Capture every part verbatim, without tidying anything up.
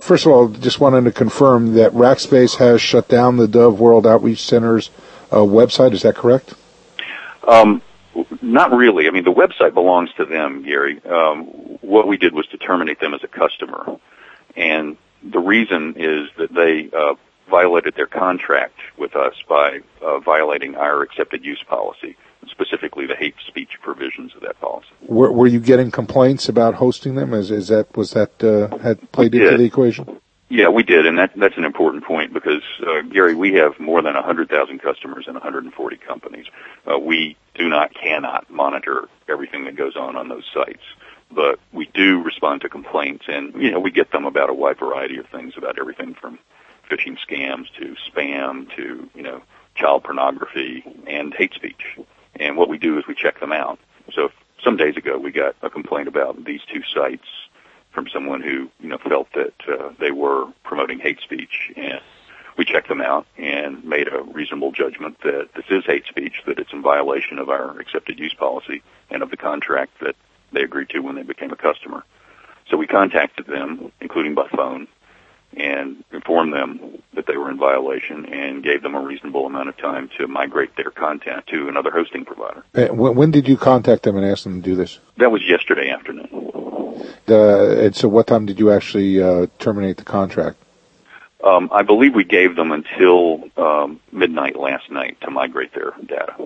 First of all, just wanted to confirm that Rackspace has shut down the Dove World Outreach Center's uh, website. Is that correct? Um, not really. I mean, the website belongs to them, Gary. Um, what we did was to terminate them as a customer. And the reason is that they uh, violated their contract with us by uh, violating our accepted use policy, specifically the hate speech provisions of that policy. Were, were you getting complaints about hosting them? Is, is that was that uh, had played into the equation? Yeah, we did, and that, that's an important point because, uh, Gary, we have more than one hundred thousand customers in one hundred forty companies. Uh, we do not, cannot monitor everything that goes on on those sites, but we do respond to complaints, and, you know, we get them about a wide variety of things, about everything from phishing scams to spam to, you know, child pornography and hate speech. And what we do is we check them out. So some days ago we got a complaint about these two sites from someone who, you know, felt that uh, they were promoting hate speech, and we checked them out and made a reasonable judgment that this is hate speech, that it's in violation of our accepted use policy and of the contract that they agreed to when they became a customer. So we contacted them, including by phone, and informed them that they were in violation and gave them a reasonable amount of time to migrate their content to another hosting provider. Uh, when did you contact them and ask them to do this? That was yesterday afternoon. Uh, and so what time did you actually uh, terminate the contract? Um, I believe we gave them until um, midnight last night to migrate their data.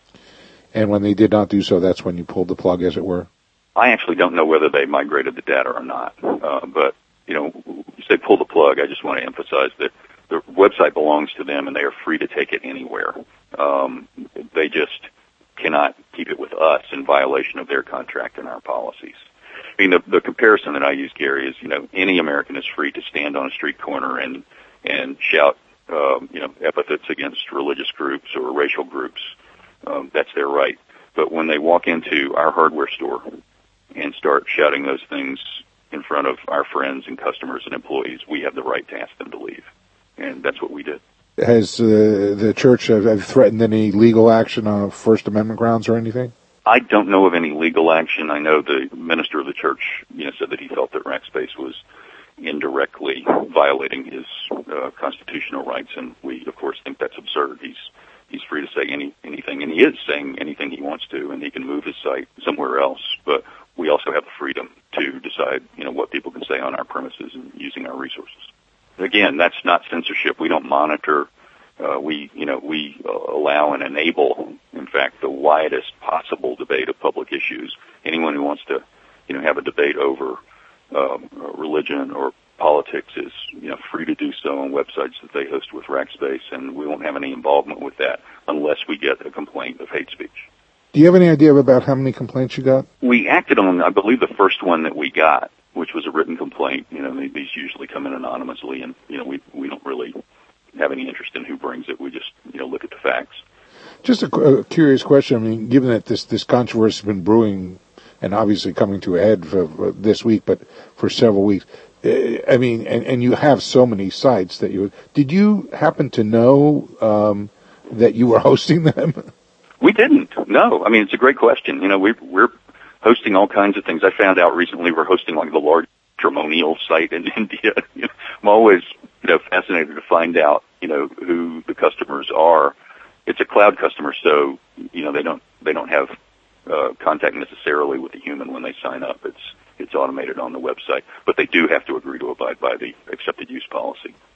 And when they did not do so, that's when you pulled the plug, as it were? I actually don't know whether they migrated the data or not, uh, but you know, you say pull the plug, I just want to emphasize that the website belongs to them and they are free to take it anywhere. Um, they just cannot keep it with us in violation of their contract and our policies. I mean, the, the comparison that I use, Gary, is, you know, any American is free to stand on a street corner and, and shout, um, you know, epithets against religious groups or racial groups. Um, that's their right. But when they walk into our hardware store and start shouting those things in front of our friends and customers and employees, we have the right to ask them to leave. And that's what we did. Has uh, the church uh, threatened any legal action on First Amendment grounds or anything? I don't know of any legal action. I know the minister of the church, you know, said that he felt that Rackspace was indirectly violating his uh, constitutional rights, and we, of course, think that's absurd. He's he's free to say any anything, and he is saying anything he wants to, and he can move his site somewhere else. But we also have the freedom to decide, you know, what people can say on our premises and using our resources. Again, that's not censorship. We don't monitor. Uh, we, you know, we uh, allow and enable, in fact, the widest possible debate of public issues. Anyone who wants to, you know, have a debate over um, religion or politics is, you know, free to do so on websites that they host with Rackspace, and we won't have any involvement with that unless we get a complaint of hate speech. Do you have any idea about how many complaints you got? We acted on, I believe, the first one that we got, which was a written complaint. You know, these usually come in anonymously, and, you know, we we don't really have any interest in who brings it. We just, you know, look at the facts. Just a, a curious question. I mean, given that this, this controversy has been brewing and obviously coming to a head for, for this week, but for several weeks, uh, I mean, and, and you have so many sites that you, did you happen to know um, that you were hosting them? We didn't. No. I mean, it's a great question. You know, we, we're hosting all kinds of things. I found out recently we're hosting like the large matrimonial site in India. You know, I'm always, you know, fascinated to find out, you know, who the customers are. It's a cloud customer, so, you know, they don't, they don't have, uh, contact necessarily with the human when they sign up. It's, it's automated on the website, but they do have to agree to abide by the accepted use policy.